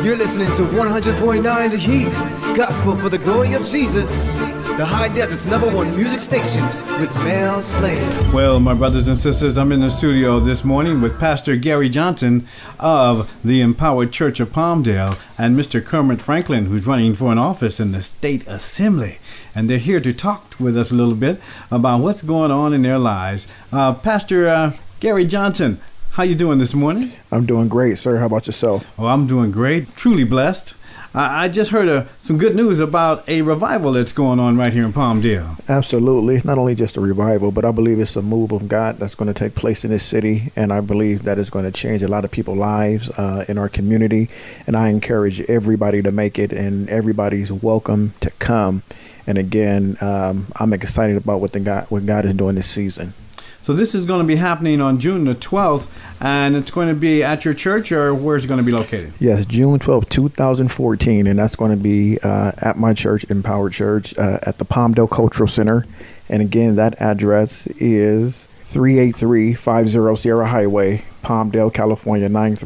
You're listening to 100.9 The Heat, gospel for the glory of Jesus, the High Desert's #1 music station with Mel Slade. Well, my brothers and sisters, I'm in the studio this morning with Pastor Gary Johnson of the Empowered Church of Palmdale and Mr. Kermit Franklin, who's running for an office in the State Assembly. And they're here to talk with us a little bit about what's going on in their lives. Pastor Gary Johnson, how you doing this morning? I'm doing great, sir. How about yourself? Oh, I'm doing great. Truly blessed. I just heard some good news about a revival that's going on right here in Palmdale. Absolutely. Not only just a revival, but I believe it's a move of God that's going to take place in this city. And I believe that it's going to change a lot of people's lives in our community. And I encourage everybody to make it, and everybody's welcome to come. And again, I'm excited about what God is doing this season. So this is going to be happening on June the 12th, and it's going to be at your church, or where's it going to be located? Yes, June 12th, 2014, and that's going to be at my church, Empowered Church, at the Palmdale Cultural Center. And again, that address is 38350 Sierra Highway, Palmdale, California,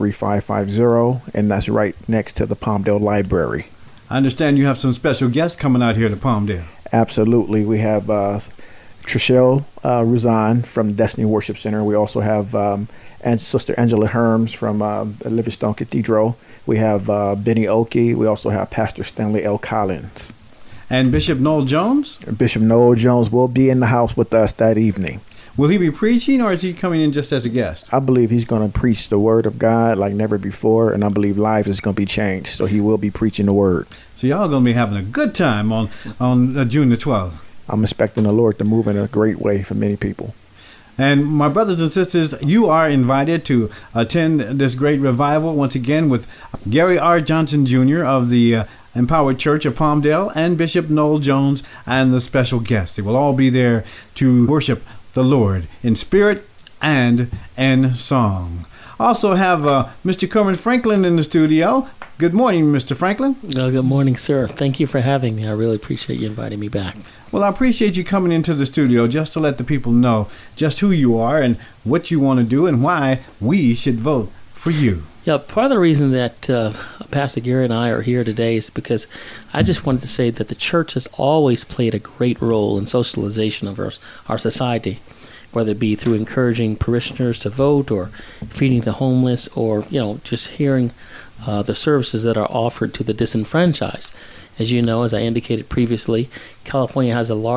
93550, and that's right next to the Palmdale Library. I understand you have some special guests coming out here to Palmdale. Absolutely. We have Trishelle Ruzan from Destiny Worship Center. We also have Sister Angela Herms from Livingstone Cathedral. We have Benny Oki. We also have Pastor Stanley L. Collins. And Bishop Noel Jones? Bishop Noel Jones will be in the house with us that evening. Will he be preaching, or is he coming in just as a guest? I believe he's going to preach the word of God like never before, and I believe lives is going to be changed. So he will be preaching the word. So y'all are going to be having a good time on June the 12th. I'm expecting the Lord to move in a great way for many people. And my brothers and sisters, you are invited to attend this great revival once again with Gary R. Johnson Jr. of the Empowered Church of Palmdale and Bishop Noel Jones and the special guests. They will all be there to worship the Lord in spirit and in song. Also have Mr. Kermit Franklin in the studio. Good morning, Mr. Franklin. Good morning, sir. Thank you for having me. I really appreciate you inviting me back. Well, I appreciate you coming into the studio just to let the people know just who you are and what you want to do and why we should vote for you. Yeah, part of the reason that Pastor Gary and I are here today is because I just wanted to say that the church has always played a great role in socialization of our society, whether it be through encouraging parishioners to vote or feeding the homeless or, just hearing the services that are offered to the disenfranchised. As you know, as I indicated previously, California has is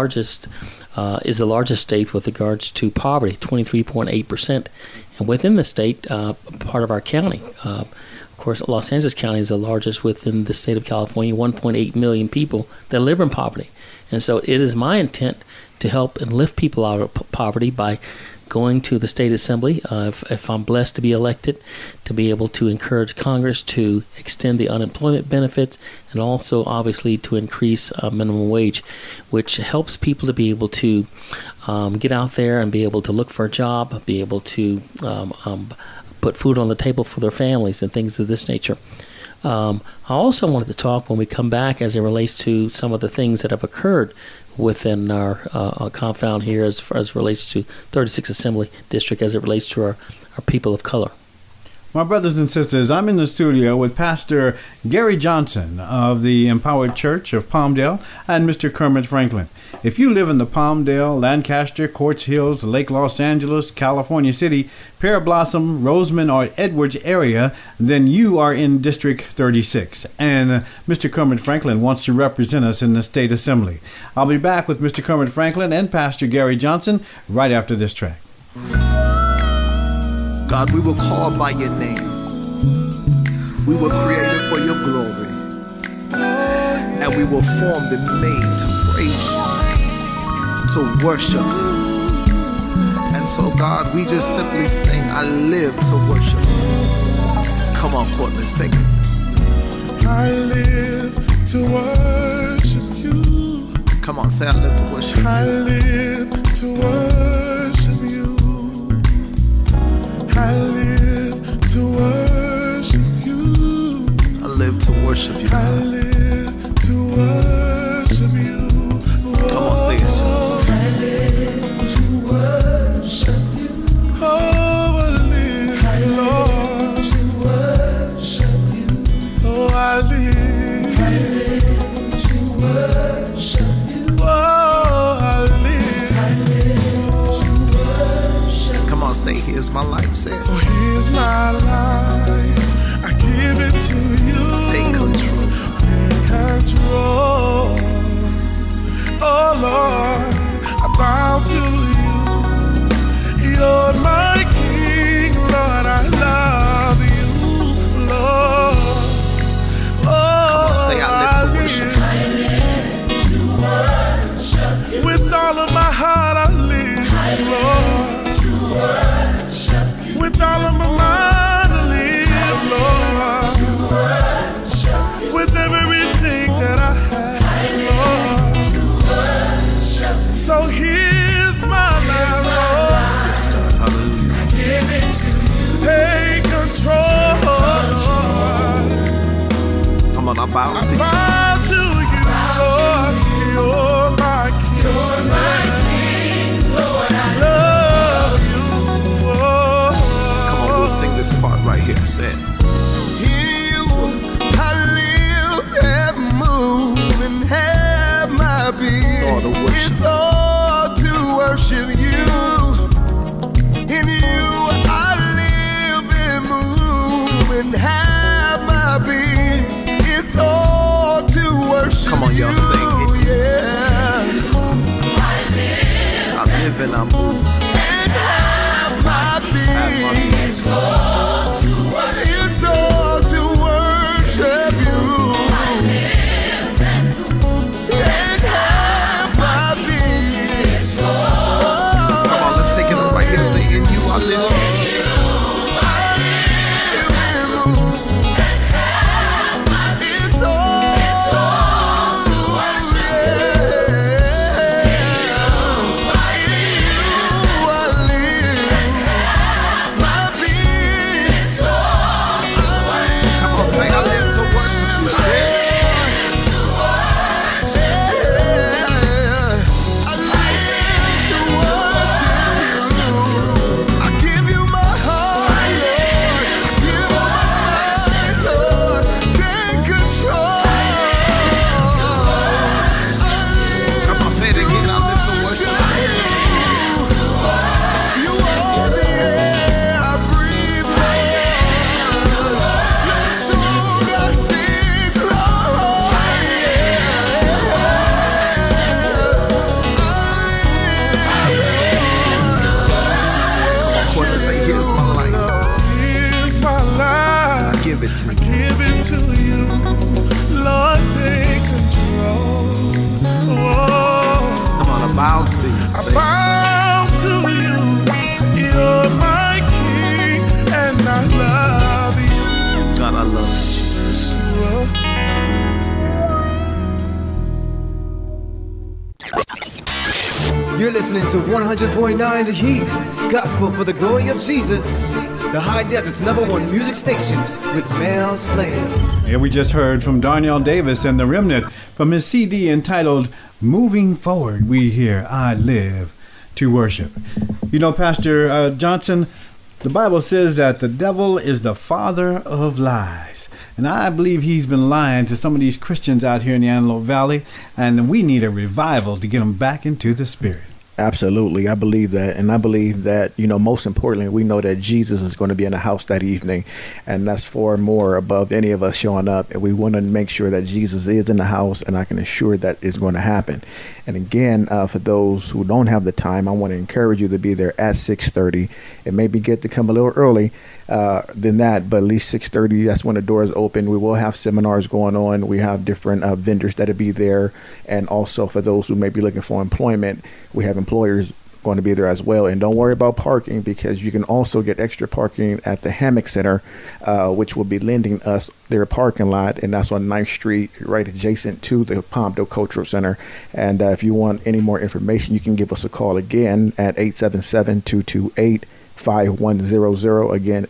the largest state with regards to poverty, 23.8%. And within the state, part of our county, of course, Los Angeles County is the largest within the state of California, 1.8 million people that live in poverty. And so it is my intent to help and lift people out of poverty by going to the State Assembly, if I'm blessed to be elected, to be able to encourage Congress to extend the unemployment benefits and also obviously to increase minimum wage, which helps people to be able to get out there and be able to look for a job, be able to put food on the table for their families and things of this nature. I also wanted to talk when we come back as it relates to some of the things that have occurred within our compound here as relates to 36th Assembly District, as it relates to our people of color. My brothers and sisters, I'm in the studio with Pastor Gary Johnson of the Empowered Church of Palmdale and Mr. Kermit Franklin. If you live in the Palmdale, Lancaster, Quartz Hills, Lake Los Angeles, California City, Pear Blossom, Roseman, or Edwards area, then you are in District 36. And Mr. Kermit Franklin wants to represent us in the State Assembly. I'll be back with Mr. Kermit Franklin and Pastor Gary Johnson right after this track. God, we will call by your name. We were created for your glory. And we were formed and made to praise you, to worship you. And so, God, we just simply sing, I live to worship you. Come on, Portland, sing it. I live to worship you. Come on, say I live to worship you. I live to worship you. I live to worship you. I live to worship you. I live to worship you. Come on, say it. I live to worship you. Oh, I live, Lord, to worship you. Oh, I bow I to you. bow to you, Lord. You're my King. You're my King, Lord. I love you. Oh. Come on, we'll sing this part right here. Say it. You, I live and move and have my being. It's all to worship. It's all to worship you. In you, I live and move and have my being. It's all to worship you. Come on, y'all, sing it. Yeah. I live and I move. And have my being. It's all to worship. It's all to worship you. And have my being. Come on, let's take it up right here. Say, in you I live. I live and move. It's all to worship. In you I live. My being. Come on, say, I live to worship you. Say it. I live to worship you. I give you my heart, Lord. I give you my mind, Lord. Take control. Come on, say it again. I live to worship you. You are the air I breathe, Lord. You're the song I sing, Lord. Come on, say, here's my life. Here's my life. I give it to you. Give it to you. Lord, take control. Oh, Come on, I bow to you. I Say it. bow to you. You're my King, and I love you. God, I love you, Jesus. You're listening to 100.9 The Heat, gospel for the glory of Jesus, the High Desert's #1 music station with Mel Slam. And we just heard from Darnell Davis and the Remnant from his CD entitled Moving Forward. We hear I Live to Worship. You know, Pastor Johnson, the Bible says that the devil is the father of lies. And I believe he's been lying to some of these Christians out here in the Antelope Valley, and we need a revival to get them back into the spirit. Absolutely. I believe that. And I believe that, most importantly, we know that Jesus is going to be in the house that evening. And that's far more above any of us showing up. And we want to make sure that Jesus is in the house. And I can assure that it's going to happen. And again, for those who don't have the time, I want to encourage you to be there at 6:30. It may be good to come a little early than that, but at least 6:30, that's when the doors open. We will have seminars going on. We have different vendors that'll be there. And also for those who may be looking for employment, we have employers going to be there as well. And don't worry about parking, because you can also get extra parking at the Hammock Center, which will be lending us their parking lot. And that's on 9th Street, right adjacent to the Palmdale Cultural Center. And if you want any more information, you can give us a call again at 877-228-5100. Again,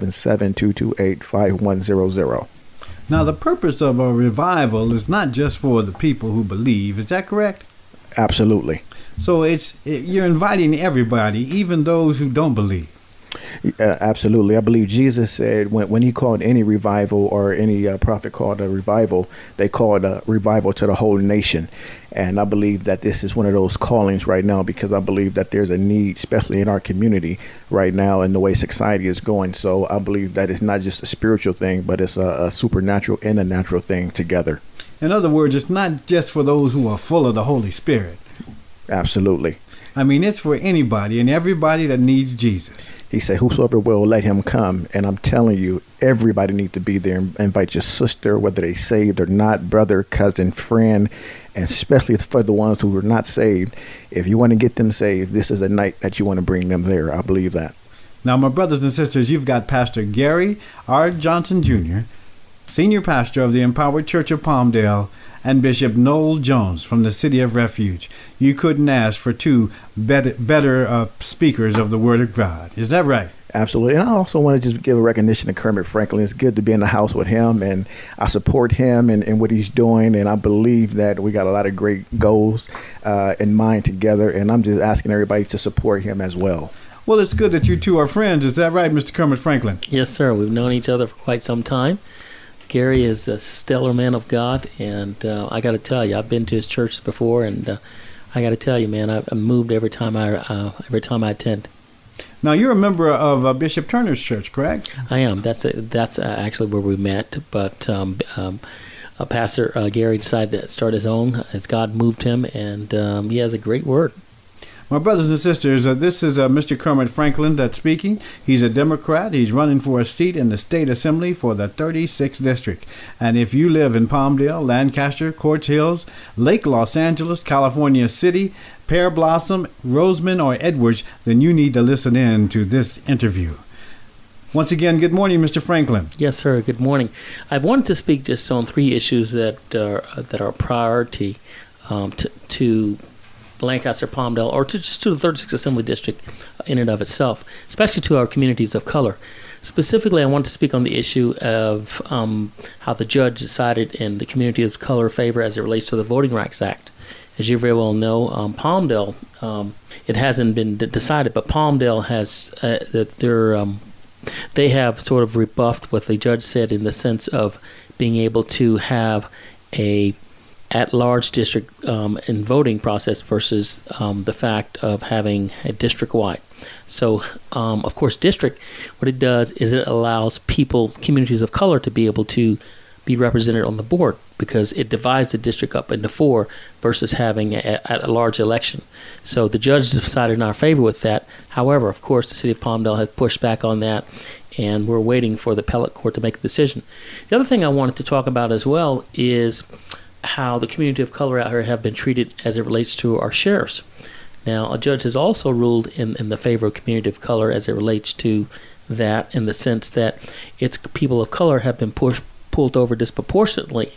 877-228-5100. Now, the purpose of a revival is not just for the people who believe. Is that correct? Absolutely. So you're inviting everybody, even those who don't believe. Absolutely. I believe Jesus said when he called any revival, or any prophet called a revival, they called a revival to the whole nation. And I believe that this is one of those callings right now, because I believe that there's a need, especially in our community right now, and the way society is going. So I believe that it's not just a spiritual thing, but it's a supernatural and a natural thing together. In other words, it's not just for those who are full of the Holy Spirit. Absolutely. I mean, it's for anybody and everybody that needs Jesus. He said, whosoever will, let him come. And I'm telling you, everybody needs to be there. Invite your sister, whether they saved or not, brother, cousin, friend, and especially for the ones who are not saved. If you want to get them saved, this is a night that you want to bring them there. I believe that. Now, my brothers and sisters, you've got Pastor Gary R. Johnson Jr., Senior Pastor of the Empowered Church of Palmdale, and Bishop Noel Jones from the City of Refuge. You couldn't ask for two better speakers of the Word of God. Is that right? Absolutely. And I also want to just give a recognition to Kermit Franklin. It's good to be in the house with him, and I support him and what he's doing. And I believe that we got a lot of great goals in mind together. And I'm just asking everybody to support him as well. Well, it's good that you two are friends. Is that right, Mr. Kermit Franklin? Yes, sir. We've known each other for quite some time. Gary is a stellar man of God, and I got to tell you, I've been to his church before, and I got to tell you, man, I'm moved every time I attend. Now, you're a member of Bishop Turner's church, correct? I am. That's actually where we met, but Pastor Gary decided to start his own as God moved him, and he has a great word. My brothers and sisters, this is Mr. Kermit Franklin that's speaking. He's a Democrat. He's running for a seat in the State Assembly for the 36th District. And if you live in Palmdale, Lancaster, Quartz Hills, Lake Los Angeles, California City, Pear Blossom, Roseman, or Edwards, then you need to listen in to this interview. Once again, good morning, Mr. Franklin. Yes, sir. Good morning. I wanted to speak just on three issues that are priority to Lancaster, Palmdale, or just to the 36th Assembly District in and of itself, especially to our communities of color. Specifically, I want to speak on the issue of how the judge decided in the community of color favor as it relates to the Voting Rights Act. As you very well know, Palmdale, it hasn't been decided, but Palmdale has they have sort of rebuffed what the judge said in the sense of being able to have a at-large district in voting process versus the fact of having a district-wide. So, of course, district, what it does is it allows communities of color to be able to be represented on the board because it divides the district up into four versus having a large election. So the judge decided in our favor with that. However, of course, the city of Palmdale has pushed back on that, and we're waiting for the appellate court to make a decision. The other thing I wanted to talk about as well is how the community of color out here have been treated as it relates to our sheriffs. Now, a judge has also ruled in the favor of community of color as it relates to that in the sense that its people of color have been pulled over disproportionately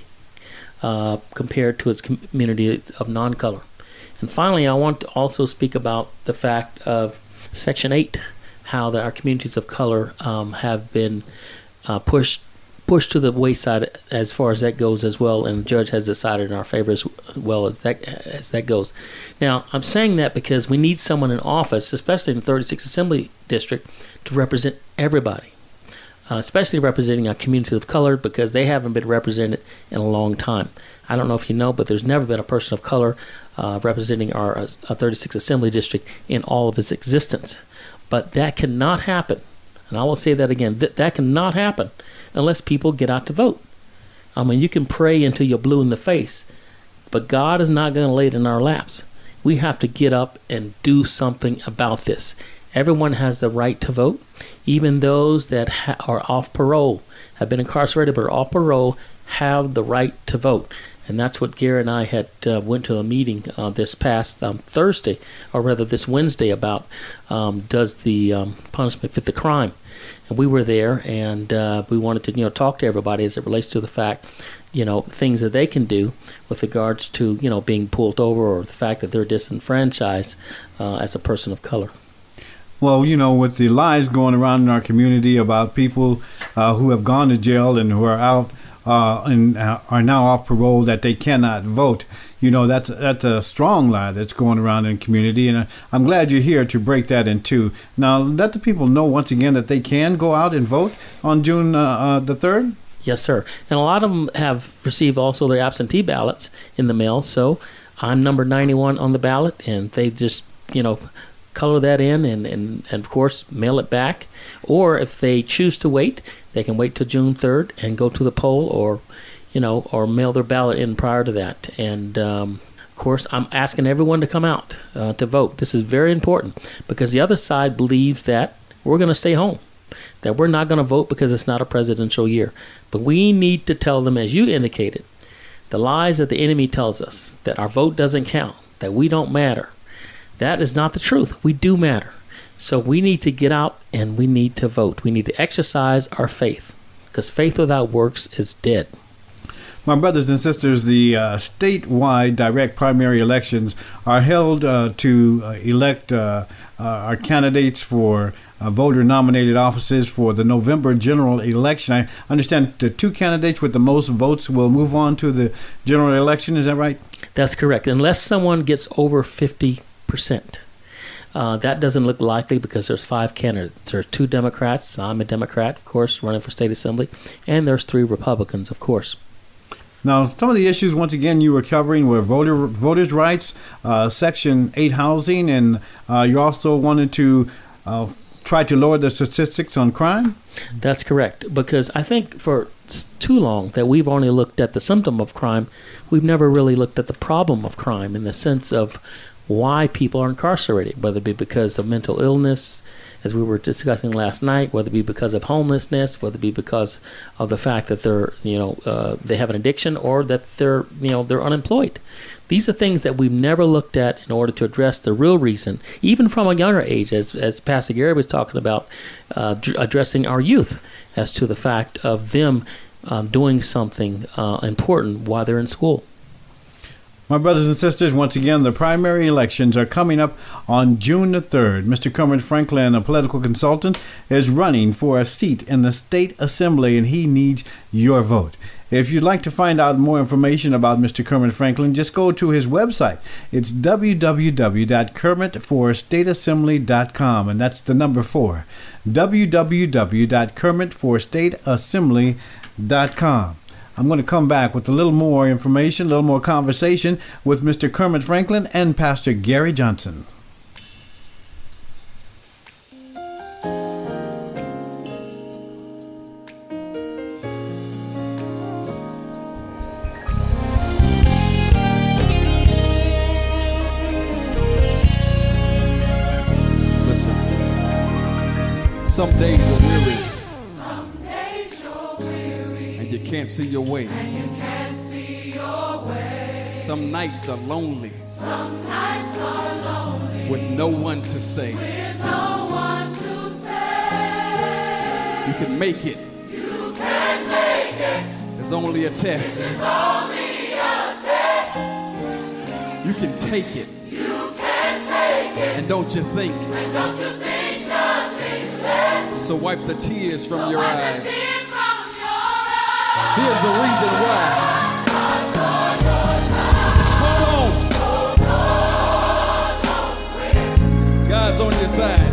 compared to its community of non-color. And finally, I want to also speak about the fact of Section 8, how that our communities of color have been pushed to the wayside as far as that goes as well, and the judge has decided in our favor as well as that goes. Now, I'm saying that because we need someone in office, especially in the 36th Assembly District, to represent everybody, especially representing our community of color because they haven't been represented in a long time. I don't know if you know, but there's never been a person of color representing our 36th Assembly District in all of its existence. But that cannot happen, and I will say that again, that cannot happen unless people get out to vote. I mean, you can pray until you're blue in the face, but God is not going to lay it in our laps. We have to get up and do something about this. Everyone has the right to vote. Even those that are off parole, have been incarcerated but are off parole, have the right to vote. And that's what Gary and I had went to a meeting this past Thursday, or rather this Wednesday, about does the punishment fit the crime? And we were there, and we wanted to, talk to everybody as it relates to the fact, things that they can do with regards to, being pulled over or the fact that they're disenfranchised as a person of color. Well, with the lies going around in our community about people who have gone to jail and who are out and are now off parole that they cannot vote, that's a strong lie that's going around in the community, and I'm glad you're here to break that in two. Now, let the people know once again that they can go out and vote on June the 3rd? Yes, sir. And a lot of them have received also their absentee ballots in the mail, so I'm number 91 on the ballot, and they just, color that in and of course mail it back. Or if they choose to wait, they can wait till June 3rd and go to the poll, or mail their ballot in prior to that. And of course, I'm asking everyone to come out to vote. This is very important because the other side believes that we're going to stay home, that we're not going to vote because it's not a presidential year. But we need to tell them, as you indicated, the lies that the enemy tells us, that our vote doesn't count, that we don't matter. That is not the truth. We do matter. So we need to get out and we need to vote. We need to exercise our faith, because faith without works is dead. My brothers and sisters, the statewide direct primary elections are held to elect our candidates for voter-nominated offices for the November general election. I understand the two candidates with the most votes will move on to the general election. Is that right? That's correct. Unless someone gets over 50%. That doesn't look likely because there's 5 candidates. There are 2 Democrats. I'm a Democrat, of course, running for state assembly. And there's 3 Republicans, of course. Now, some of the issues, once again, you were covering were voters' rights, Section 8 housing, and you also wanted to try to lower the statistics on crime? That's correct, because I think for too long that we've only looked at the symptom of crime. We've never really looked at the problem of crime in the sense of why people are incarcerated, whether it be because of mental illness, as we were discussing last night, whether it be because of homelessness, whether it be because of the fact that they're, they have an addiction, or that they're unemployed. These are things that we've never looked at in order to address the real reason, even from a younger age, as Pastor Gary was talking about, addressing our youth as to the fact of them doing something important while they're in school. My brothers and sisters, once again, the primary elections are coming up on June the 3rd. Mr. Kermit Franklin, a political consultant, is running for a seat in the state assembly, and he needs your vote. If you'd like to find out more information about Mr. Kermit Franklin, just go to his website. It's www.kermitforstateassembly.com, and that's the number 4. www.kermitforstateassembly.com. I'm going to come back with a little more information, a little more conversation with Mr. Kermit Franklin and Pastor Gary Johnson. Listen, some days are weary. You can't see your way. Some nights are lonely. With no one to say. You can make it. There's only a test. You can take it. And don't you think? So wipe the tears from your eyes. Here's the reason why. Hold on. God's on your side.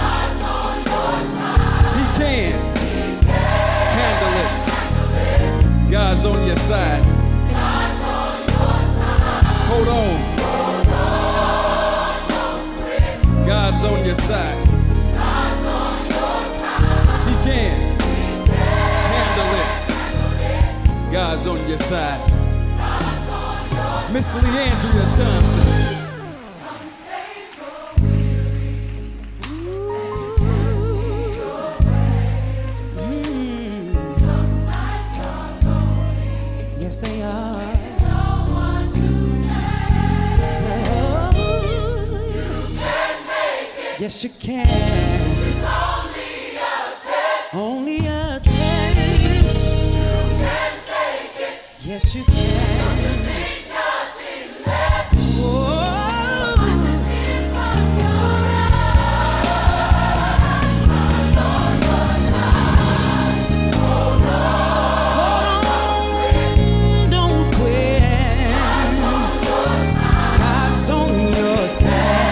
He can handle it. God's on your side. Hold on. God's on your side. He can handle it. God's on your side. Miss Leandria Johnson. Yes, they are. Yes, you can. It's only a test. Only a test. You can take it. Yes, you can. Don't you think nothing less? Whoa. Wipe the tears from your eyes. God's on your side. Hold on. Don't quit. God's on your side.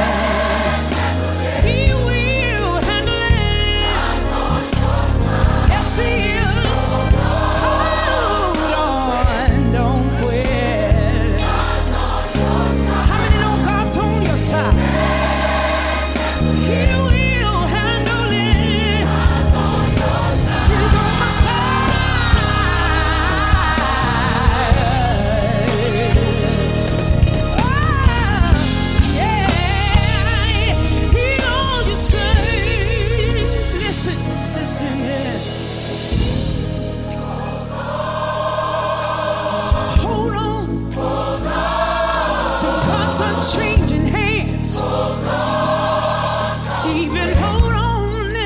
Changing hands. Hold on. Even hold on.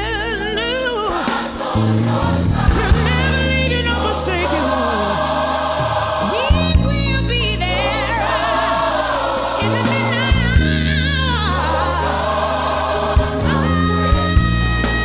He'll never leave you nor forsake you. He will be there in the midnight hour.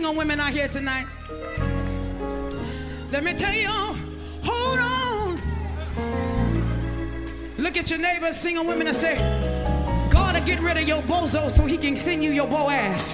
single women out here tonight? Let me tell you, hold on. Look at your neighbor, single women, and say, God will get rid of your bozo so he can send you your Boaz.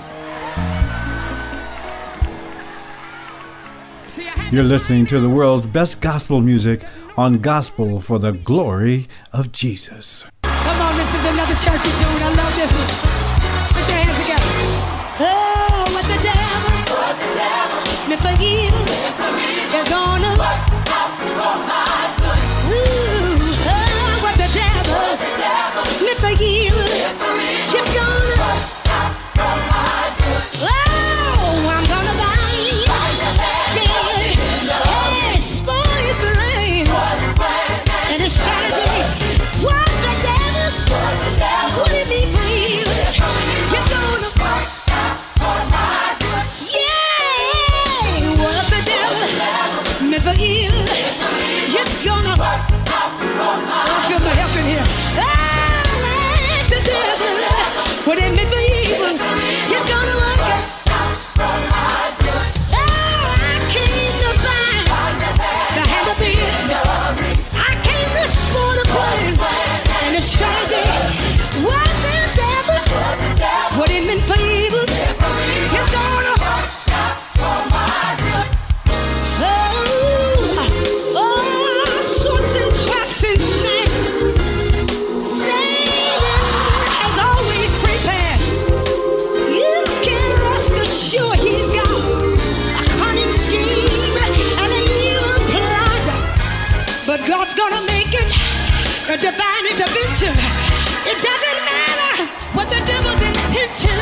You're listening to the world's best gospel music on Gospel for the Glory of Jesus. Come on, this is another churchy tune. I love this one. Put your hands together. Oh, what the devil meant for evil is gonna work out for my good. Ooh, oh, what the devil meant for evil is gonna work out for my good. Oh, I'm gonna bind yes, for his blame and his strategy. What the devil would it be for evil? It's gonna work out for my good. Yeah, what the devil meant for evil, it's gonna work out for my good. I feel my help in here. Oh, the devil, what it meant for evil, it's gonna work out for my good. Oh, I came to bind the hand of the enemy. I came to spoil the plan and the strategy. What the devil, what it meant for evil, it's gonna work out for my good. Oh, sorts and traps and snares. Satan has always prepared. You can rest assured he's got a cunning scheme and an evil plot. But God's gonna make it a divine intervention. It doesn't matter what the devil's intention.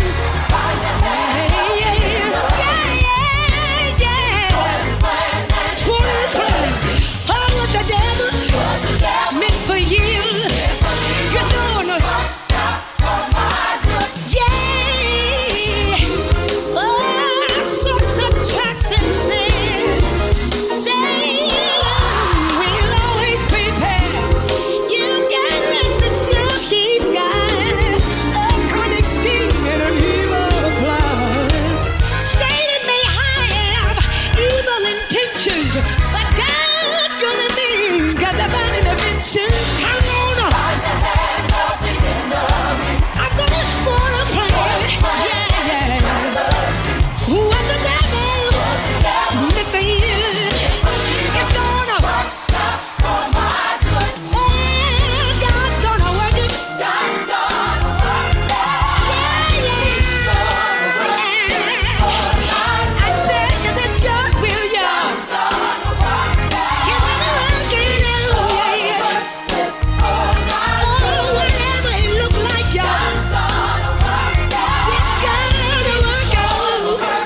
Oh, what the devil meant for you, you're gonna work out for my good. Yeah. Oh, sorts of traps and snares. Satan will always prepare. You can rest assured he's got a cunning scheme and an evil plan. Satan may have evil intentions, but God's gonna be got divine intervention. I'm gonna spoil a plan. Yeah. What the devil meant for evil, it's gonna work out for my good. Oh, God's gonna work it. God's gonna work it. Yeah. I tell you that God will, yeah. He's gonna work it out, yeah. Oh, whatever it look like, yeah. It's gonna work out. It's gonna work out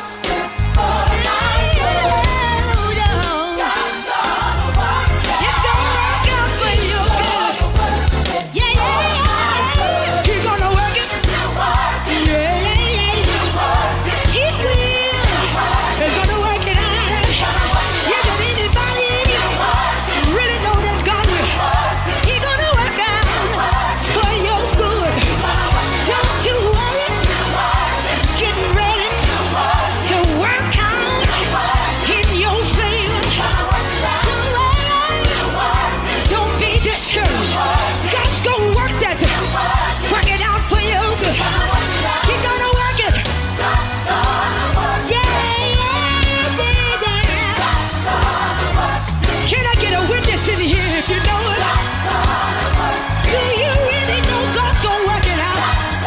for your good. Yeah. He's gonna work it. Yeah. He will. He's gonna work it out. Yeah, does anybody really know that God will? He's gonna work out for your good. Don't you worry. It's getting ready to work out in your favor. Don't worry. Don't be discouraged. God's gonna work that. Work it out for your good. He's gonna work it. Yeah. Can I get a witness in here if you know it? Do you really know God's gonna work it out?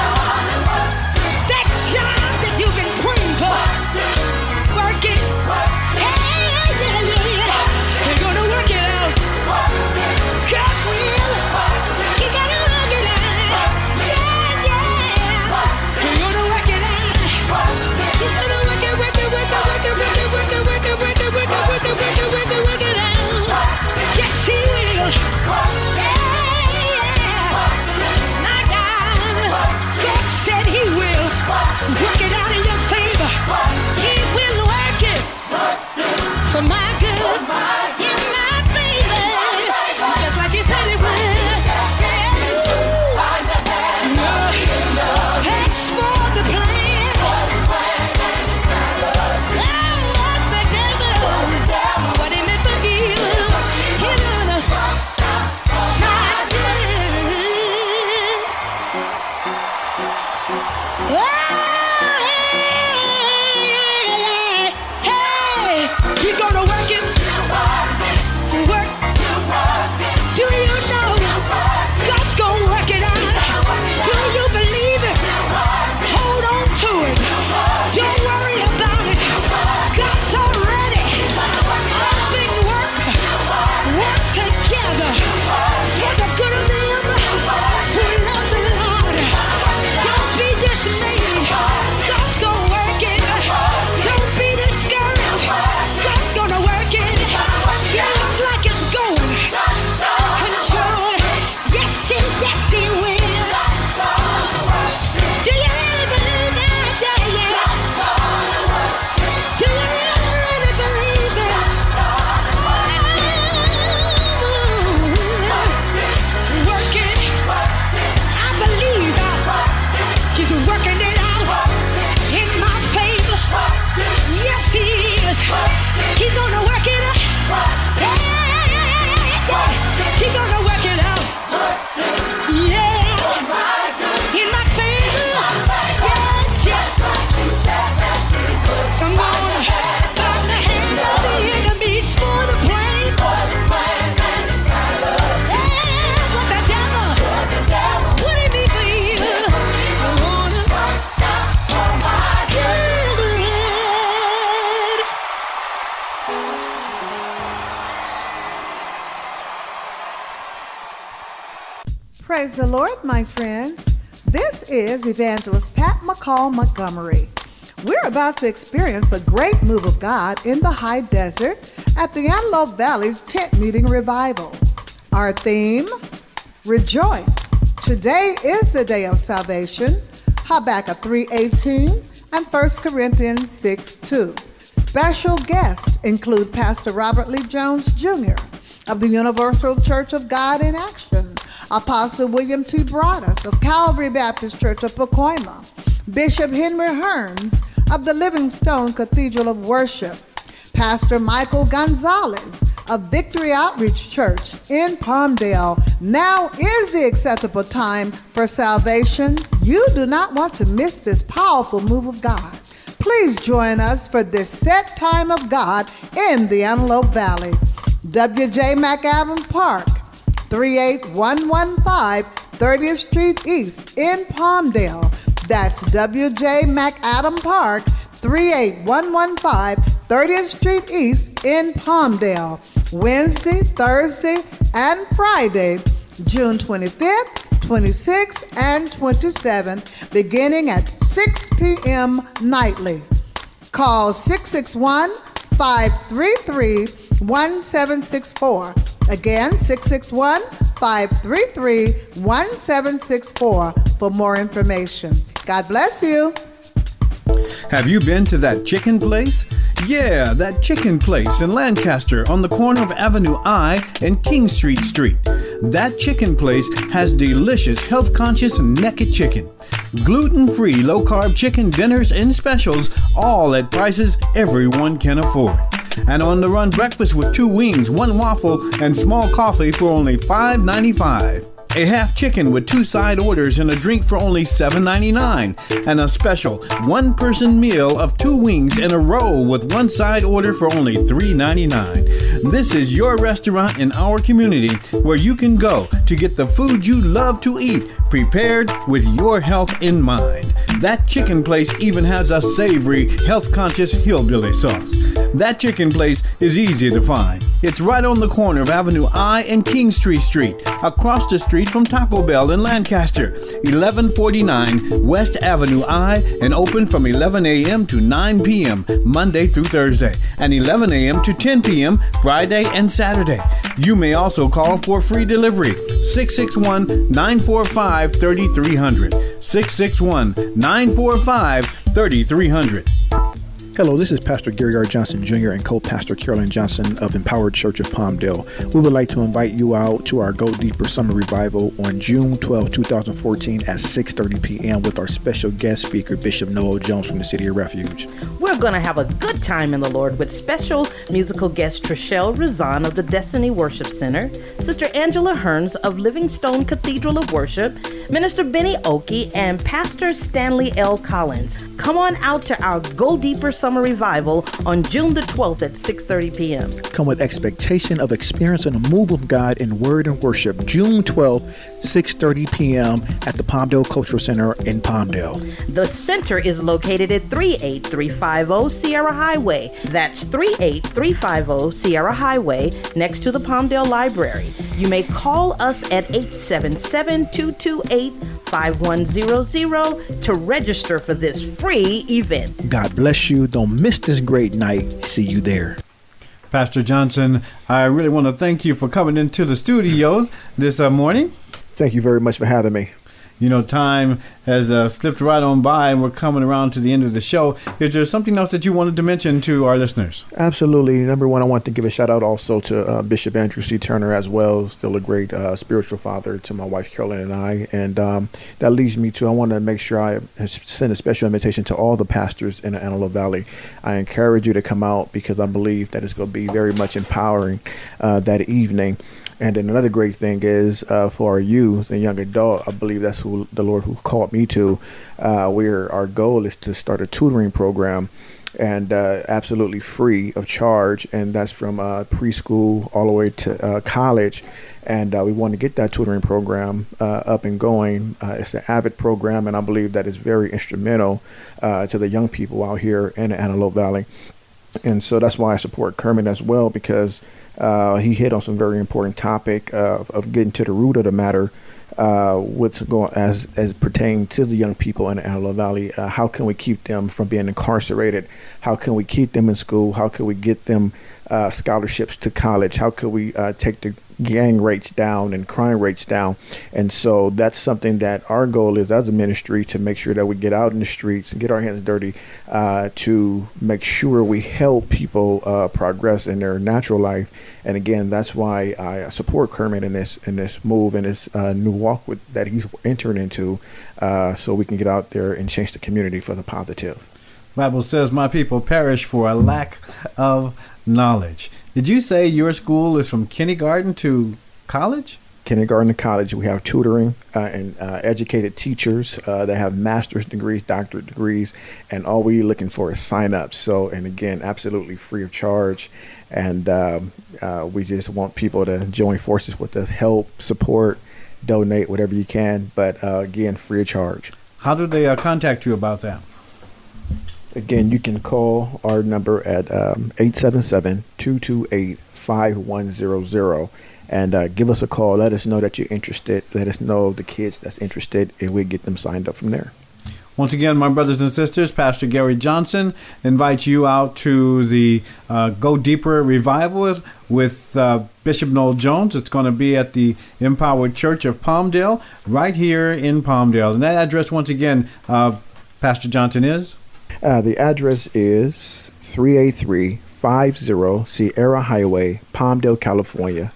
That job that you've been praying for, work it. Yeah. He's gonna work it out. God will. He gotta work it out. Yeah. He's gonna work it out. He's gonna work it out. Yes, he will. Yeah. My God. God said he will work it out in your favor. He will work it for my good, in my favor, just like he said he would. Export the plan. Praise the Lord, my friends. This is Evangelist Pat McCall Montgomery. We're about to experience a great move of God in the high desert at the Antelope Valley Tent Meeting Revival. Our theme, Rejoice. Today is the day of salvation, Habakkuk 3:18 and 1 Corinthians 6:2. Special guests include Pastor Robert Lee Jones Jr. of the Universal Church of God in Action, Apostle William T. Broadus of Calvary Baptist Church of Pacoima, Bishop Henry Hearns of the Livingstone Cathedral of Worship, Pastor Michael Gonzalez of Victory Outreach Church in Palmdale. Now is the acceptable time for salvation. You do not want to miss this powerful move of God. Please join us for this set time of God in the Antelope Valley. W.J. McAdam Park, 38115 30th Street East in Palmdale. That's W.J. McAdam Park, 38115 30th Street East in Palmdale. Wednesday, Thursday, and Friday, June 25th, 26th, and 27th, beginning at 6 p.m. nightly. Call 661-533-1764. Again, 661-533-1764 for more information. God bless you. Have you been to that chicken place? Yeah, that chicken place in Lancaster on the corner of Avenue I and King Street. That chicken place has delicious, health-conscious naked chicken. Gluten-free, low-carb chicken dinners and specials, all at prices everyone can afford. And on-the-run breakfast with 2 wings, 1 waffle, and small coffee for only $5.95. A half chicken with 2 side orders and a drink for only $7.99. And a special 1-person meal of 2 wings and a roll with 1 side order for only $3.99. This is your restaurant in our community where you can go to get the food you love to eat, prepared with your health in mind. That chicken place even has a savory, health-conscious hillbilly sauce. That chicken place is easy to find. It's right on the corner of Avenue I and King Street, across the street from Taco Bell in Lancaster, 1149 West Avenue I, and open from 11 a.m. to 9 p.m. Monday through Thursday, and 11 a.m. to 10 p.m. Friday and Saturday. You may also call for free delivery, 661-945-3300, 661-945-3300. Hello, this is Pastor Gary R. Johnson Jr. and co-pastor Carolyn Johnson of Empowered Church of Palmdale. We would like to invite you out to our Go Deeper Summer Revival on June 12, 2014 at 6:30 p.m. with our special guest speaker, Bishop Noel Jones from the City of Refuge. We're going to have a good time in the Lord with special musical guest Trishelle Razan of the Destiny Worship Center, Sister Angela Hearns of Livingstone Cathedral of Worship, Minister Benny Oki, and Pastor Stanley L. Collins. Come on out to our Go Deeper Summer Revival on June the 12th at 6:30 p.m. Come with expectation of experiencing a move of God in word and worship. June 12th, 6:30 p.m. at the Palmdale Cultural Center in Palmdale. The center is located at 38350 Sierra Highway. That's 38350 Sierra Highway, next to the Palmdale Library. You may call us at 877-228-5100 to register for this free event. God bless you. Don't miss this great night. See you there. Pastor Johnson, I really want to thank you for coming into the studios this morning. Thank you very much for having me. You know, time has slipped right on by, and we're coming around to the end of the show. Is there something else that you wanted to mention to our listeners? Absolutely. Number one, I want to give a shout out also to Bishop Andrew C. Turner as well. Still a great spiritual father to my wife Carolyn and I. And that leads me to, I want to make sure I send a special invitation to all the pastors in the Antelope Valley. I encourage you to come out because I believe that it's going to be very much empowering that evening. And then another great thing is for our youth and young adult, I believe that's who the Lord who called me to. Our goal is to start a tutoring program, and absolutely free of charge, and that's from preschool all the way to college. And we want to get that tutoring program up and going. It's an AVID program, and I believe that is very instrumental to the young people out here in the Antelope Valley. And so that's why I support Kermit as well, because he hit on some very important topic of getting to the root of the matter what's going as pertaining to the young people in the Antelope Valley. How can we keep them from being incarcerated? How can we keep them in school? How can we get them scholarships to college? How can we take the gang rates down and crime rates down? And so that's something that our goal is as a ministry, to make sure that we get out in the streets and get our hands dirty to make sure we help people progress in their natural life. And again, that's why I support Kermit in this move and this new walk that he's entering into, so we can get out there and change the community for the positive. Bible says, my people perish for a lack of knowledge. Did you say your school is from kindergarten to college? Kindergarten to college. We have tutoring and educated teachers that have master's degrees, doctorate degrees, and all we're looking for is sign-ups. So, and again, absolutely free of charge. And we just want people to join forces with us, help, support, donate, whatever you can. But again, free of charge. How do they contact you about that? Again, you can call our number at 877-228-5100 and give us a call. Let us know that you're interested. Let us know the kids that's interested, and we get them signed up from there. Once again, my brothers and sisters, Pastor Gary Johnson invites you out to the Go Deeper Revival with Bishop Noel Jones. It's going to be at the Empowered Church of Palmdale, right here in Palmdale. And that address, once again, Pastor Johnson, is? The address is 38350 Sierra Highway, Palmdale, California,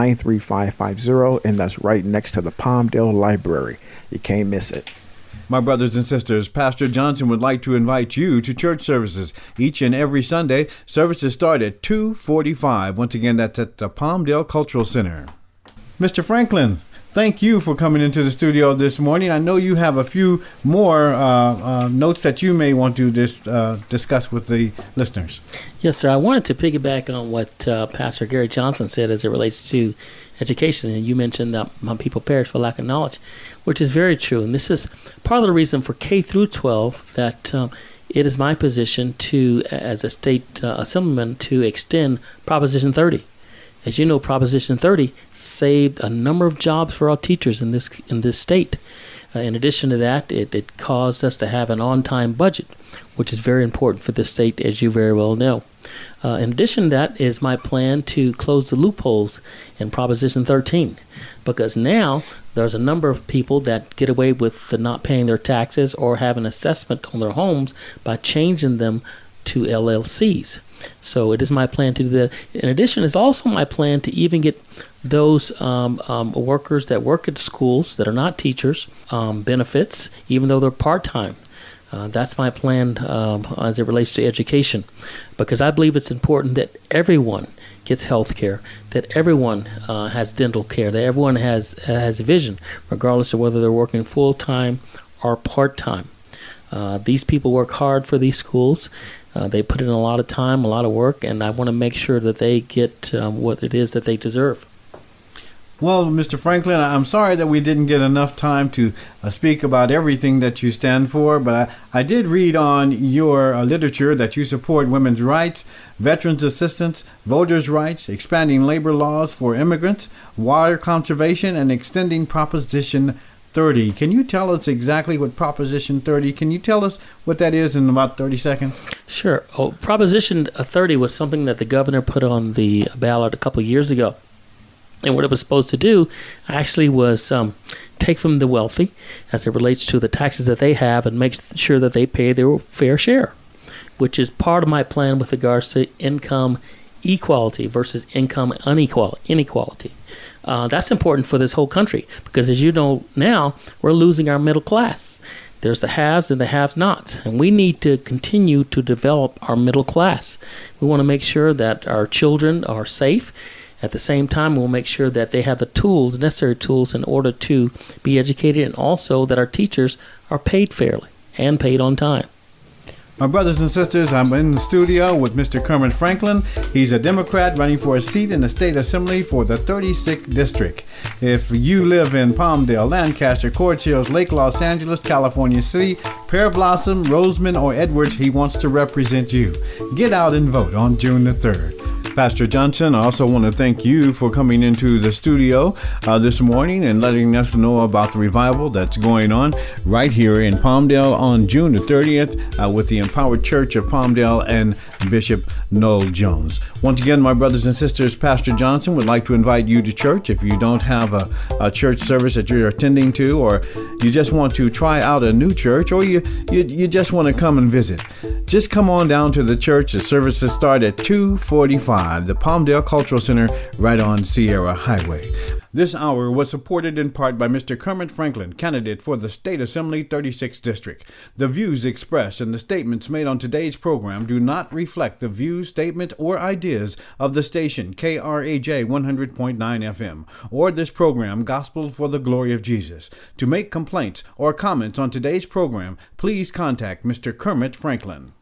93550, and that's right next to the Palmdale Library. You can't miss it. My brothers and sisters, Pastor Johnson would like to invite you to church services each and every Sunday. Services start at 2:45. Once again, that's at the Palmdale Cultural Center. Mr. Franklin, thank you for coming into the studio this morning. I know you have a few more notes that you may want to discuss with the listeners. Yes, sir. I wanted to piggyback on what Pastor Gary Johnson said as it relates to education. And you mentioned that my people perish for lack of knowledge, which is very true. And this is part of the reason for K through 12 that it is my position to, as a state assemblyman, to extend Proposition 30. As you know, Proposition 30 saved a number of jobs for our teachers in this state. In addition to that, it caused us to have an on-time budget, which is very important for this state, as you very well know. In addition to that is my plan to close the loopholes in Proposition 13, because now there's a number of people that get away with not paying their taxes or have an assessment on their homes by changing them to LLCs. So it is my plan to do that. In addition, it's also my plan to even get those workers that work at schools that are not teachers benefits, even though they're part-time. That's my plan as it relates to education, because I believe it's important that everyone gets health care, that everyone has dental care, that everyone has vision, regardless of whether they're working full-time or part-time. These people work hard for these schools. They put in a lot of time, a lot of work, and I want to make sure that they get what it is that they deserve. Well, Mr. Franklin, I'm sorry that we didn't get enough time to speak about everything that you stand for, but I did read on your literature that you support women's rights, veterans assistance, voters' rights, expanding labor laws for immigrants, water conservation, and extending Proposition 30. Can you tell us exactly what Proposition 30, can you tell us what that is in about 30 seconds? Sure. Proposition 30 was something that the governor put on the ballot a couple of years ago. And what it was supposed to do actually was take from the wealthy as it relates to the taxes that they have and make sure that they pay their fair share, which is part of my plan with regards to income equality versus income inequality. That's important for this whole country because, as you know now, we're losing our middle class. There's the haves and the have-nots, and we need to continue to develop our middle class. We want to make sure that our children are safe. At the same time, we'll make sure that they have the tools, necessary tools, in order to be educated, and also that our teachers are paid fairly and paid on time. My brothers and sisters, I'm in the studio with Mr. Kermit Franklin. He's a Democrat running for a seat in the State Assembly for the 36th District. If you live in Palmdale, Lancaster, Court Hills, Lake Los Angeles, California City, Pear Blossom, Roseman, or Edwards, he wants to represent you. Get out and vote on June the 3rd. Pastor Johnson, I also want to thank you for coming into the studio this morning and letting us know about the revival that's going on right here in Palmdale on June the 30th with the Empowered Church of Palmdale and Bishop Noel Jones. Once again, my brothers and sisters, Pastor Johnson would like to invite you to church. If you don't have a church service that you're attending to, or you just want to try out a new church, or you just want to come and visit, just come on down to the church. The services start at 2:45, the Palmdale Cultural Center right on Sierra Highway. This hour was supported in part by Mr. Kermit Franklin, candidate for the State Assembly 36th District. The views expressed and the statements made on today's program do not reflect the views, statement, or ideas of the station KRAJ 100.9 FM or this program, Gospel for the Glory of Jesus. To make complaints or comments on today's program, please contact Mr. Kermit Franklin.